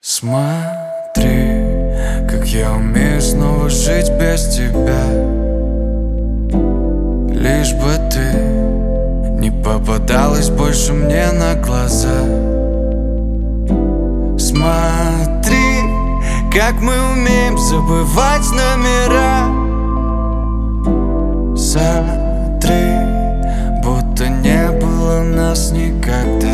Смотри, как я умею снова жить без тебя. Лишь бы ты не попадалась больше мне на глаза. Смотри, как мы умеем забывать номера. Смотри, будто не было нас никогда.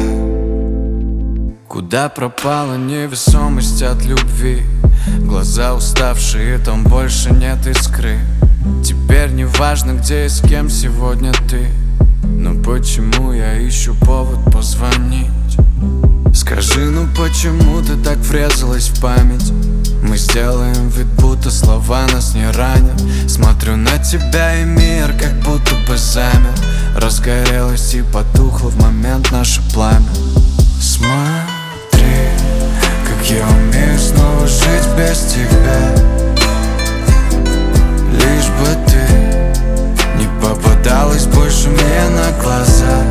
Куда пропала невесомость от любви? Глаза уставшие, там больше нет искры. Теперь не важно, где и с кем сегодня ты. Но почему я ищу повод позвонить? Скажи, ну почему ты так врезалась в память? Мы сделаем вид, будто слова нас не ранят. Смотрю на тебя, и мир как будто бы замер. Разгорелось и потухло в момент наше пламя. Смотри, как я умею снова жить без тебя. Лишь бы ты не попадалась больше мне на глаза.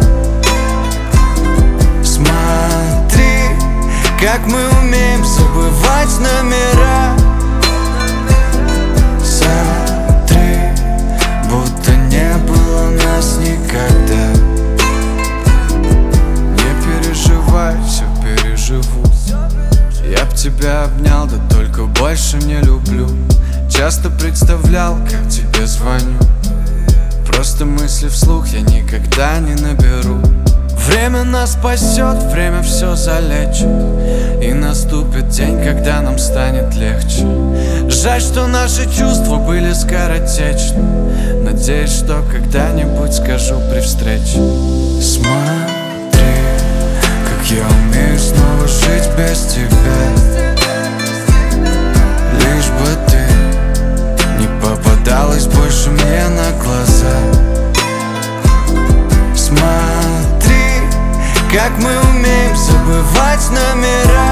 Смотри, как мы умеем забывать номера. Смотри, будто не было нас никогда. Не переживай, все переживу. Я б тебя обнял, да только больше не люблю. Часто представлял, как тебе звоню. Просто мысли вслух я никогда не наберу. Время нас спасет, время все залечит. И наступит день, когда нам станет легче. Жаль, что наши чувства были скоротечны. Надеюсь, что когда-нибудь скажу при встрече. Смотри, как я умею снова жить без тебя. Лишь бы ты не попадалась больше мне на глаза. Смотри, как мы умеем забывать номера.